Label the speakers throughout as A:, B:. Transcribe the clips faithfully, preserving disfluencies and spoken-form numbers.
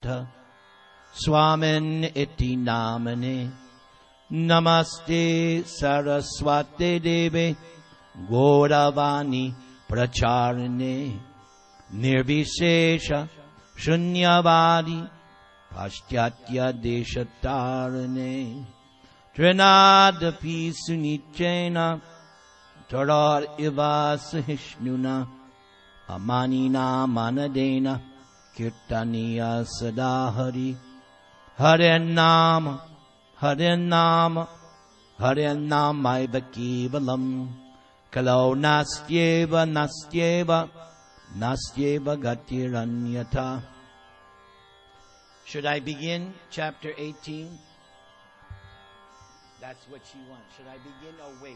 A: Swamin iti namane. Namaste Saraswate Deve Gauravani Pracharane Nirvishesha Shunyavadi Paschatya Deshatarane Trinadapi Sunichena Tarar Iva Sahishnuna Amanina Manadena Kirtaniya Sadahari Hare Nama Hare Nama Hare Nama Kevalam Kalau Nastyeva Nastyeva Nastyeva Gatiranyata. Should I begin chapter eighteen? That's what she wants. Should I begin or wait?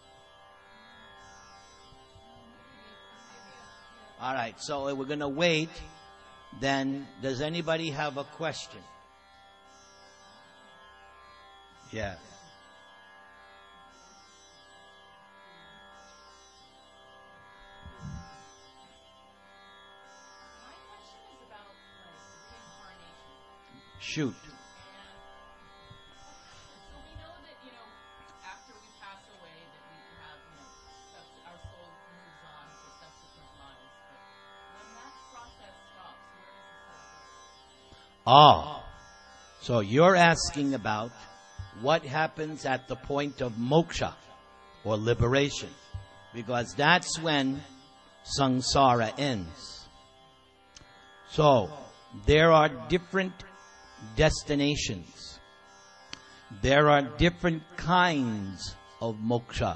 A: All right, so we're going to wait. Then, does anybody have a question? Yeah.
B: My question is about like reincarnation.
A: Shoot.
B: And so we know that, you know, after we pass away, that we have, you know, subs- our soul moves on to subsequent lives. But when that process stops, where does the soul go?
A: Ah. So you're asking about what happens at the point of moksha or liberation, because that's when samsara ends. So there are different destinations. There are different kinds of moksha.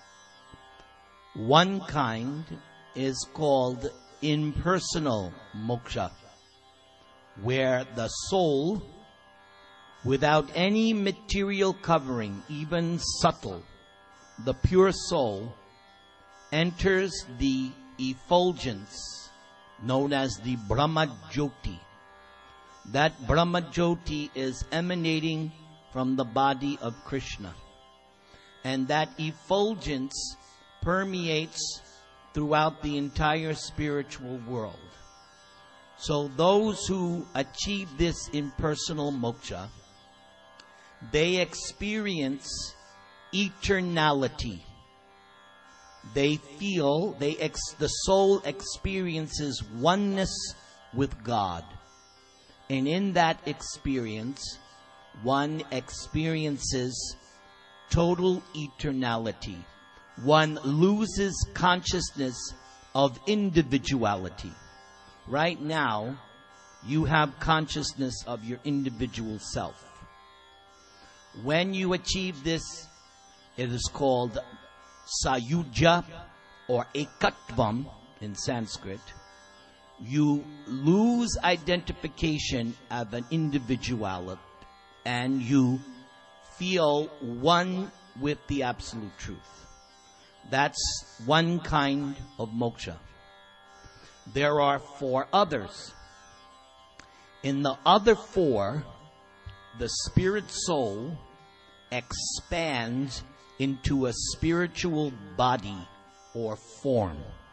A: One kind is called impersonal moksha, where the soul, without any material covering, even subtle, the pure soul enters the effulgence known as the Brahma Jyoti. That Brahma Jyoti is emanating from the body of Krishna. And that effulgence permeates throughout the entire spiritual world. So those who achieve this impersonal moksha, they experience eternality. They feel, they ex, the soul experiences oneness with God. And in that experience, one experiences total eternality. One loses consciousness of individuality. Right now, you have consciousness of your individual self. When you achieve this, it is called sayuja or ekatvam in Sanskrit. You lose identification of an individuality and you feel one with the absolute truth. That's one kind of moksha. There are four others. In the other four, the spirit soul expands into a spiritual body or form.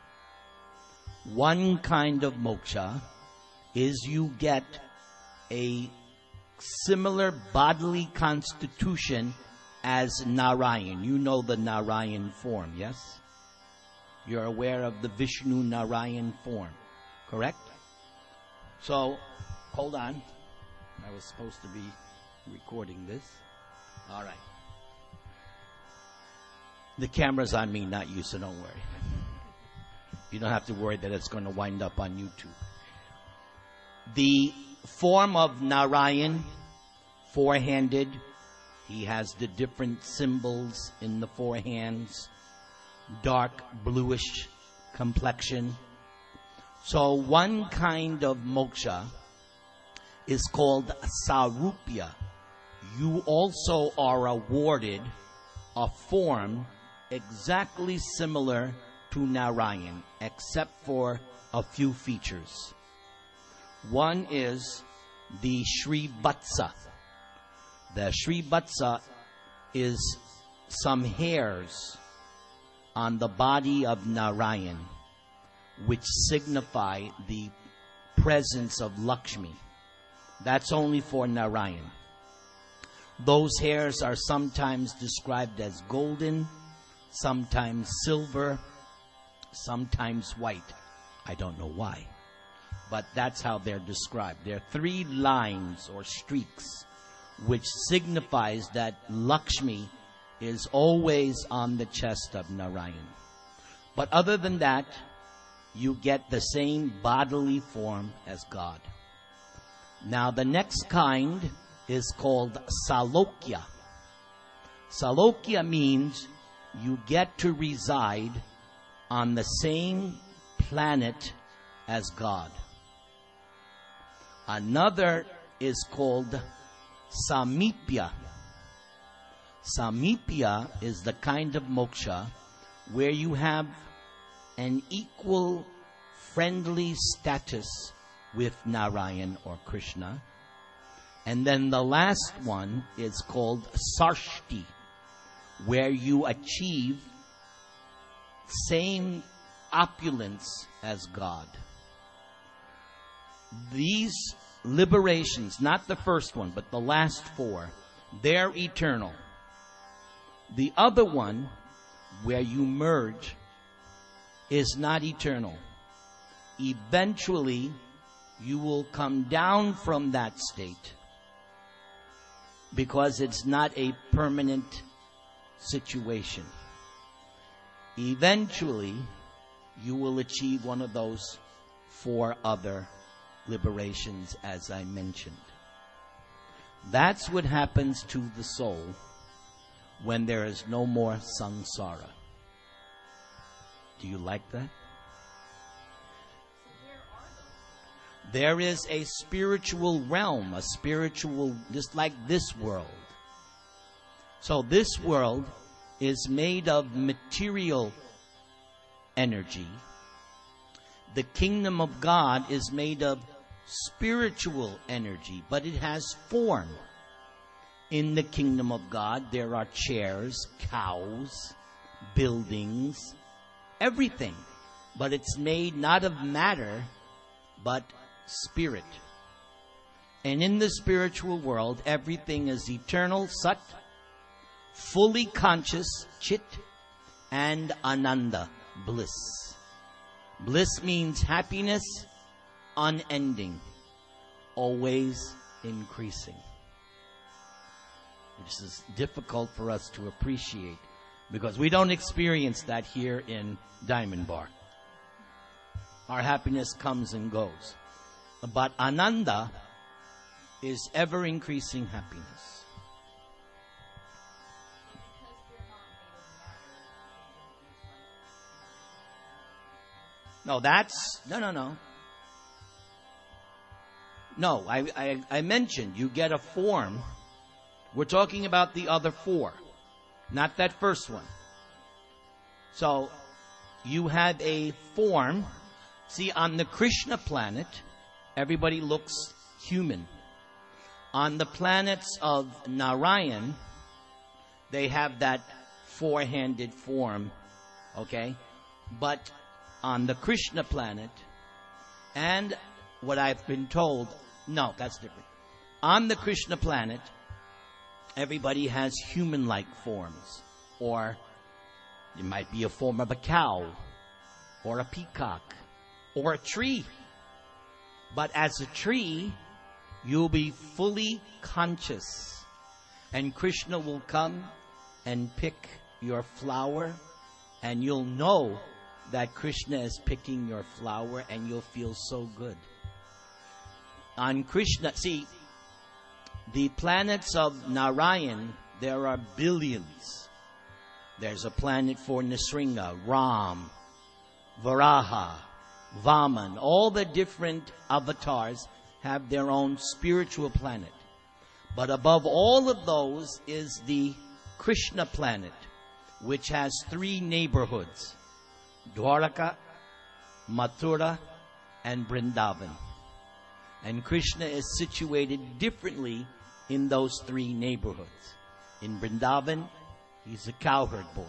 A: One kind of moksha is you get a similar bodily constitution as Narayan. You know the Narayan form, yes? You're aware of the Vishnu Narayan form, correct? So, hold on. I was supposed to be recording this. All right. The camera's on me, not you, so don't worry. You don't have to worry that it's going to wind up on YouTube. The form of Narayan, four-handed, he has the different symbols in the four hands, dark bluish complexion. So one kind of moksha is called sarupya. You also are awarded a form exactly similar to Narayan, except for a few features. One is the Shri Vatsa. The Shri Vatsa is some hairs on the body of Narayan, which signify the presence of Lakshmi. That's only for Narayan. Those hairs are sometimes described as golden, sometimes silver, sometimes white. I don't know why, but that's how they're described. There are three lines or streaks, which signifies that Lakshmi is always on the chest of Narayan. But other than that, you get the same bodily form as God. Now the next kind is called Salokya. Salokya means you get to reside on the same planet as God. Another is called Samipya. Samipya is the kind of moksha where you have an equal friendly status with Narayan or Krishna. And then the last one is called Sarshti, where you achieve same opulence as God. These liberations, not the first one, but the last four, they're eternal. The other one, where you merge, is not eternal. Eventually, you will come down from that state because it's not a permanent situation. Eventually, you will achieve one of those four other liberations as I mentioned. That's what happens to the soul when there is no more samsara. Do you like that? There is a spiritual realm, a spiritual, just like this world. So this world is made of material energy. The kingdom of God is made of spiritual energy, but it has form. In the kingdom of God, there are chairs, cows, buildings, everything. But it's made not of matter, but spirit. And in the spiritual world, everything is eternal, sat, fully conscious, chit, and ananda, bliss. Bliss means happiness, unending, always increasing. This is difficult for us to appreciate because we don't experience that here in Diamond Bar. Our happiness comes and goes. But Ananda is ever-increasing happiness. No, that's... No, no, no. No, I, I, I mentioned you get a form. We're talking about the other four, not that first one. So, you have a form. See, on the Krishna planet, everybody looks human. On the planets of Narayan, they have that four-handed form, okay? But on the Krishna planet, and what I've been told, no, that's different. On the Krishna planet, everybody has human-like forms, or it might be a form of a cow, or a peacock, or a tree. But as a tree, you'll be fully conscious. And Krishna will come and pick your flower, and you'll know that Krishna is picking your flower, and you'll feel so good. On Krishna, see, the planets of Narayan, there are billions. There's a planet for Nisringa, Ram, Varaha, Vaman. All the different avatars have their own spiritual planet. But above all of those is the Krishna planet, which has three neighborhoods: Dwaraka, Mathura, and Vrindavan. And Krishna is situated differently in those three neighborhoods. In Vrindavan, he's a cowherd boy,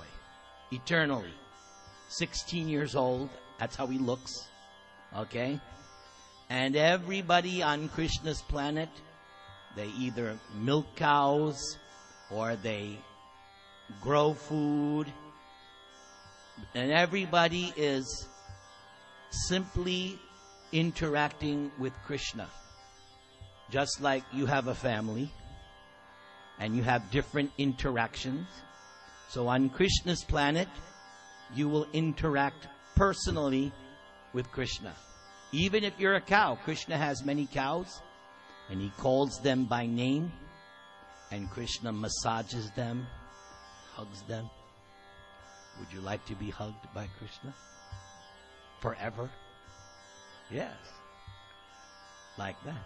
A: eternally. sixteen years old, that's how he looks. Okay? And everybody on Krishna's planet, they either milk cows or they grow food. And everybody is simply interacting with Krishna. Just like you have a family and you have different interactions. So on Krishna's planet, you will interact personally with Krishna. Even if you're a cow, Krishna has many cows and he calls them by name and Krishna massages them, hugs them. Would you like to be hugged by Krishna? Forever? Yes. Like that.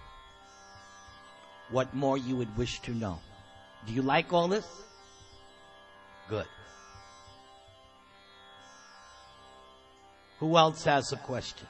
A: What more you would wish to know? Do you like all this? Good. Who else has a question?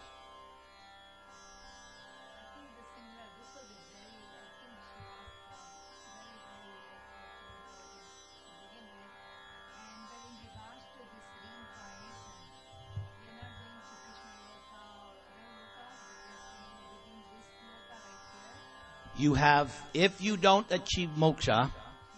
A: You have, if you don't achieve moksha,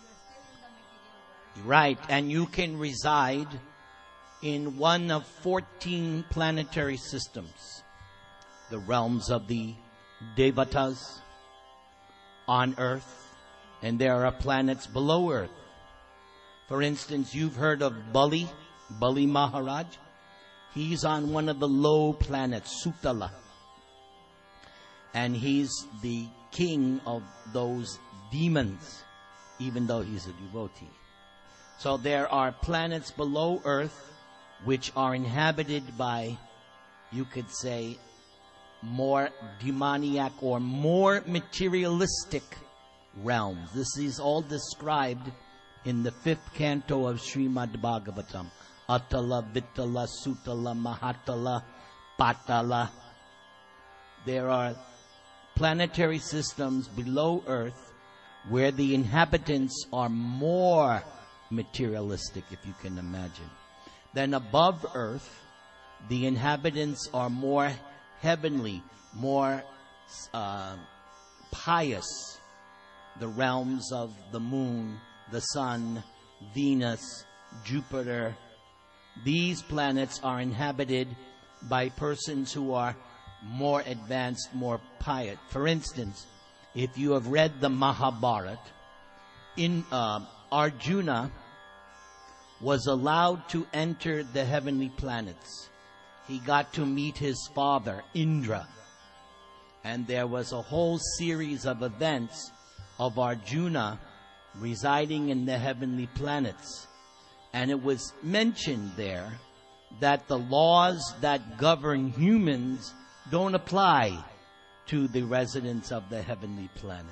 A: right, and you can reside in one of fourteen planetary systems, the realms of the Devatas on Earth, and there are planets below Earth. For instance, you've heard of Bali, Bali Maharaj. He's on one of the low planets, Sutala. And he's the king of those demons, even though he's a devotee. So there are planets below Earth which are inhabited by, you could say, more demoniac or more materialistic realms. This is all described in the fifth canto of Srimad Bhagavatam. Atala, Vitala, Sutala, Mahatala, Patala. There are planetary systems below Earth where the inhabitants are more materialistic, if you can imagine. Then above Earth, the inhabitants are more heavenly, more uh, pious. The realms of the moon, the sun, Venus, Jupiter. These planets are inhabited by persons who are more advanced, more pious. For instance, if you have read the Mahabharata, in uh, Arjuna was allowed to enter the heavenly planets. He got to meet his father, Indra. And there was a whole series of events of Arjuna residing in the heavenly planets. And it was mentioned there that the laws that govern humans don't apply to the residents of the heavenly planets.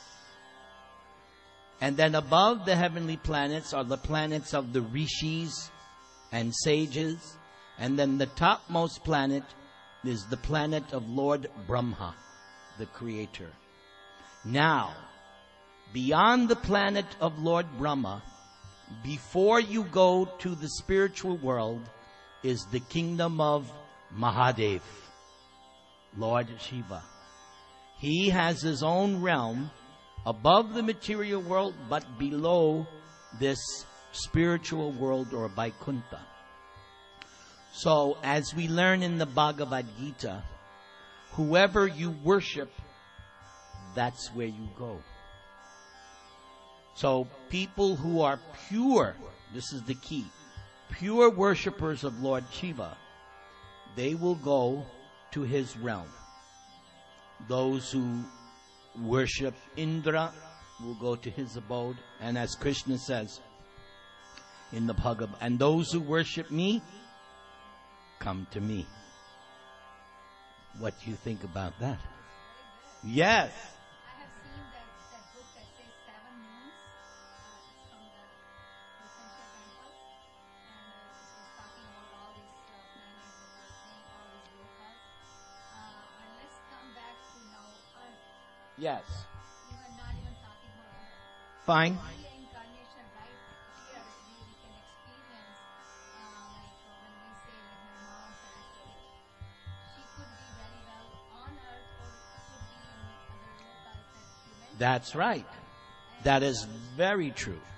A: And then above the heavenly planets are the planets of the rishis and sages. And then the topmost planet is the planet of Lord Brahma, the creator. Now, beyond the planet of Lord Brahma, before you go to the spiritual world, is the kingdom of Mahadev, Lord Shiva. He has his own realm above the material world, but below this spiritual world, or Vaikuntha. So, as we learn in the Bhagavad Gita, whoever you worship, that's where you go. So, people who are pure, this is the key, pure worshippers of Lord Shiva, they will go to his realm. Those who worship Indra will go to his abode. And as Krishna says in the Bhagavad, and those who worship me, come to me. What do you think about that? Yes.
C: I have seen that, that book that says Seven Moons. Uh, it's from the Essential Temple. And uh, it was talking about all these uh, planets that were saying, all these lokas. Uh, and let's come back to now Earth.
A: Yes.
C: We were not even talking about Earth.
A: Fine.
C: Reincarnation right here, we, we can experience, uh, like uh, when we say like my mom passed away. She could be very well on Earth
A: That's right. That is very true.
C: And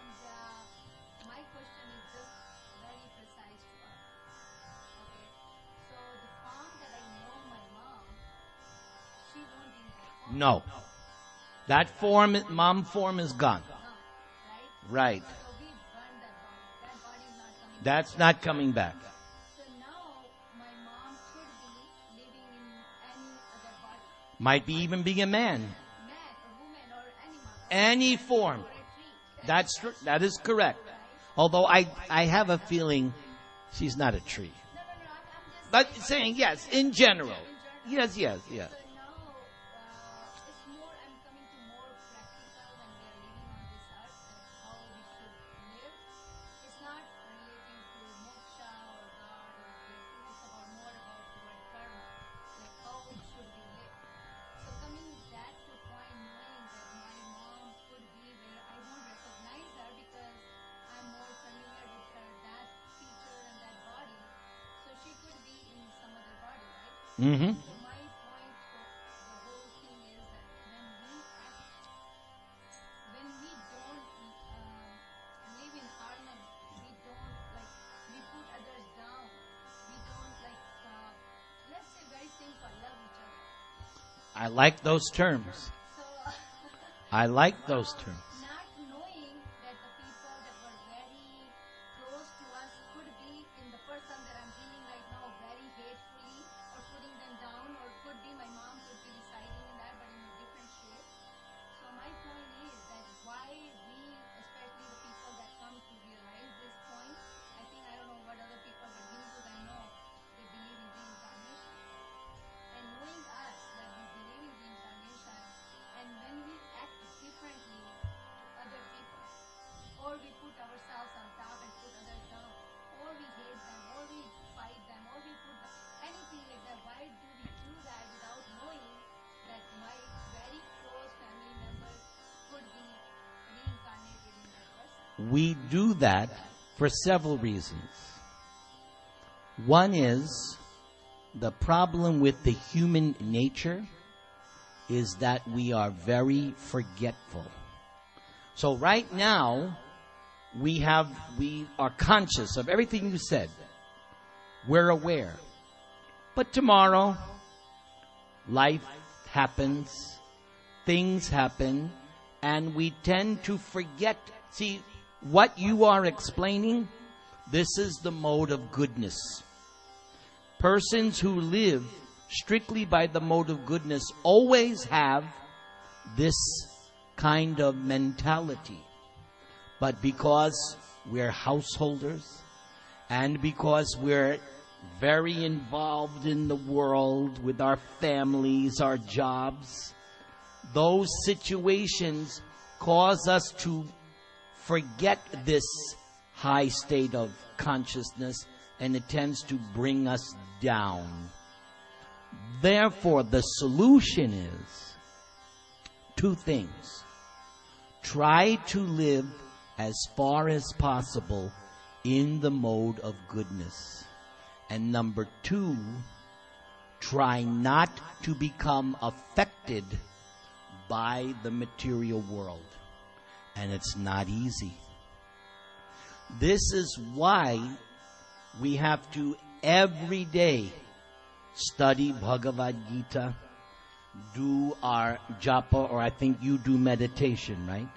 C: uh, my question is just very precise to us. Okay. So the form that I know my mom, she won't be in that form.
A: No. That form, mom form is gone.
C: No, right?
A: Right.
C: So we burn that body. That body is not coming
A: That's
C: back.
A: not coming back.
C: So now my mom could be living in any other body.
A: Might be even being a man.
C: Man or woman or animal.
A: Any form.
C: Or a tree.
A: That's tr- that is correct. Although I, I have a feeling she's not a tree.
C: No, no, no. I'm, I'm just
A: But saying
C: saying-
A: yes, in general.
C: In general.
A: Yes, yes, yes.
C: So now, uh, it's more, I'm coming to more practical when we are living on this earth, that how we should live. It's not relating to moksha or God or deity, it's about more about your karma, like how should we live. So coming that to point, knowing that my mom could be where I won't recognize her because I'm more familiar with her, that feature and that body. So she could be in some other body, right?
A: Mm-hmm.
C: So my point of the whole thing is that when we act, when we don't um, live in harmony, we don't like, we put others down, we don't like, uh, let's say very simple, love each other.
A: I like those terms.
C: So,
A: I like those terms.
C: not knowing that the people that were very close to us could be in the person that I'm dealing right now very hatefully or putting them down, or could be my mom could be residing in that but in a different shape. So my point is that why we, especially the people that come to realize this point, I think I don't know what other people, but Hindus I know they believe in reincarnation. And knowing us that we believe in reincarnation, and when we act differently to other people, or we put ourselves on top and put others down, or we hate them, or we fight them, or we put them, anything like that, why do we do that without knowing that my very close family members could be reincarnated in that person?
A: We do that for several reasons. One is the problem with the human nature is that we are very forgetful. So right now, we have, we are conscious of everything you said. We're aware. But tomorrow, life happens, things happen, and we tend to forget. See, what you are explaining, this is the mode of goodness. Persons who live strictly by the mode of goodness always have this kind of mentality. But because we're householders and because we're very involved in the world with our families, our jobs, those situations cause us to forget this high state of consciousness, and it tends to bring us down. Therefore, the solution is two things. Try to live as far as possible in the mode of goodness. And number two, try not to become affected by the material world. And it's not easy. This is why we have to every day study Bhagavad Gita, do our japa, or I think you do meditation, right?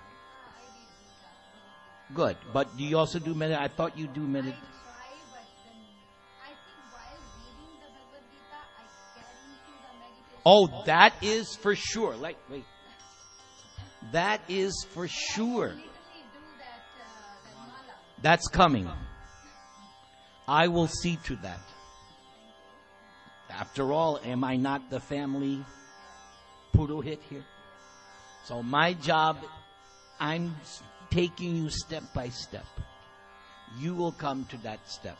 A: Good. But do you also do meditation? I thought you do
C: I
A: meditation.
C: try, but then I think while reading the Bhagavad Gita, I get into the meditation.
A: Oh, that is for sure. Like, wait. That is for sure.
C: I literally do that, uh, that mala.
A: That's coming. I will see to that. After all, am I not the family purohit here? So my job, I'm taking you step by step. You will come to that step.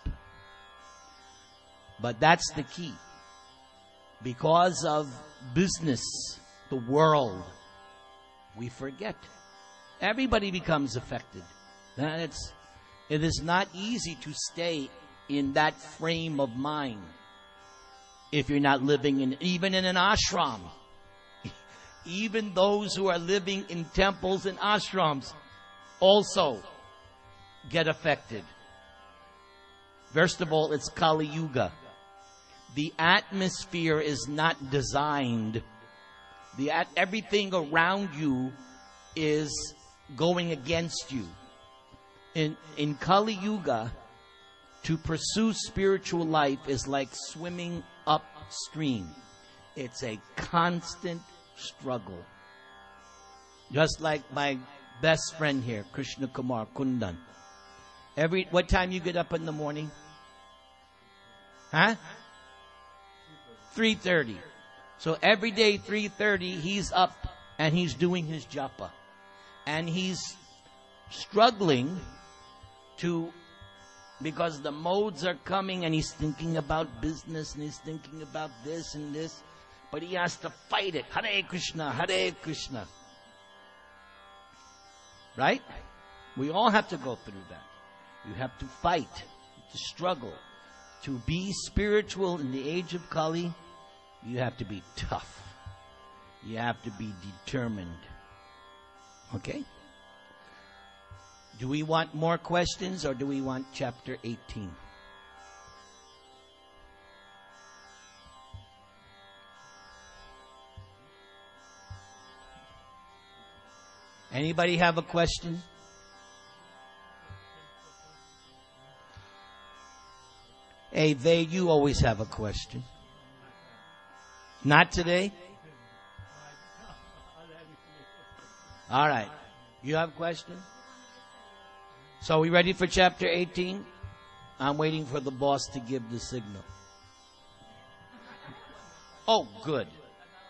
A: But that's the key. Because of business, the world, we forget. Everybody becomes affected. And it's, it is not easy to stay in that frame of mind if you're not living in, even in an ashram. Even those who are living in temples and ashrams also get affected. First of all, it's Kali Yuga. The atmosphere is not designed. The at- everything around you is going against you. In in Kali Yuga, to pursue spiritual life is like swimming upstream. It's a constant struggle. Just like my best friend here, Krishna Kumar Kundan. Every what time you get up in the morning? Huh? three thirty. So every day, three thirty, he's up and he's doing his japa. And he's struggling to, because the modes are coming and he's thinking about business and he's thinking about this and this. But he has to fight it. Hare Krishna, Hare Krishna. Right? We all have to go through that. You have to fight, to struggle. To be spiritual in the age of Kali, you have to be tough. You have to be determined. Okay? Do we want more questions or do we want chapter eighteen? Anybody have a question? Hey, they, you always have a question. Not today? All right. You have a question? So are we ready for chapter eighteen? I'm waiting for the boss to give the signal. Oh, good.
B: She's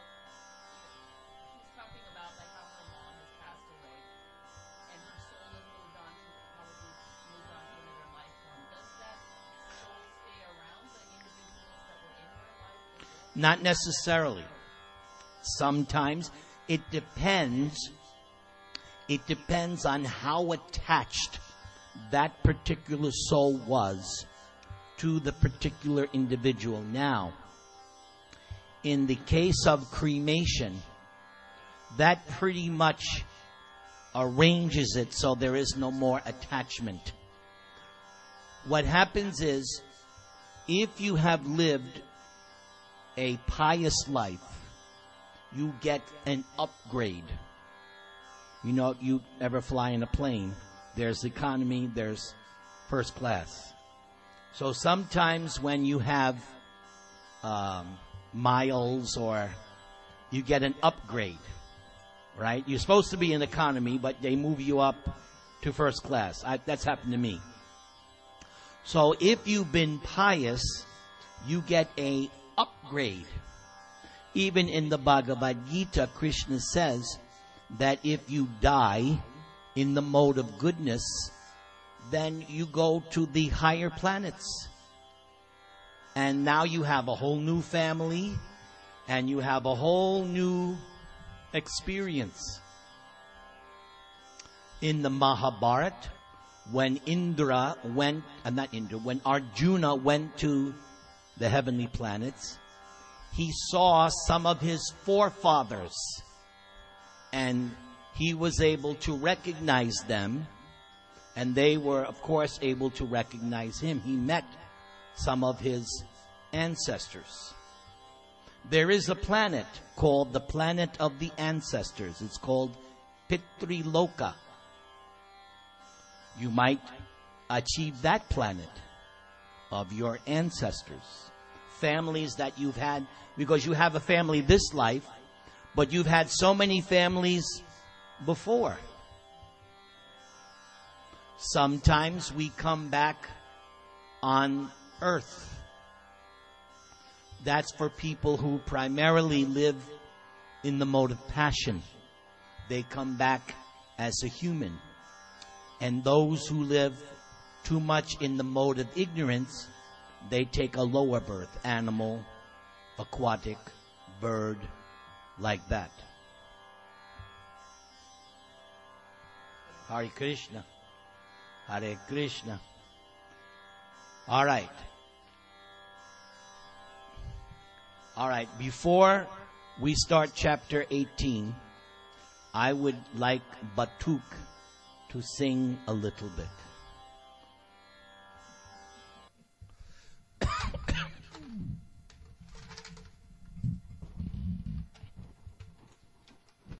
B: talking about like how her mom has passed away, and her soul has moved on to probably moved on to another life form. Does that soul stay around the individuals that were in her life before?
A: Not necessarily. Sometimes it depends. It depends on how attached that particular soul was to the particular individual. Now, in the case of cremation, that pretty much arranges it so there is no more attachment. What happens is, if you have lived a pious life, you get an upgrade. You know, you ever fly in a plane, there's economy, there's first class. So sometimes when you have um, miles or you get an upgrade, right? You're supposed to be in economy, but they move you up to first class. I, that's happened to me. So if you've been pious, you get a upgrade. Even in the Bhagavad Gita, Krishna says that if you die in the mode of goodness, then you go to the higher planets. And now you have a whole new family, and you have a whole new experience. In the Mahabharata, when Indra went, uh, not Indra, when Arjuna went to the heavenly planets, he saw some of his forefathers, and he was able to recognize them, and they were, of course, able to recognize him. He met some of his ancestors. There is a planet called the planet of the ancestors. It's called Pitriloka. You might achieve that planet of your ancestors. Families that you've had, because you have a family this life, but you've had so many families before. Sometimes we come back on earth. That's for people who primarily live in the mode of passion. They come back as a human. And those who live too much in the mode of ignorance, they take a lower birth, animal, aquatic, bird, like that. Hare Krishna. Hare Krishna. All right. All right. Before we start chapter eighteen, I would like Batuk to sing a little bit.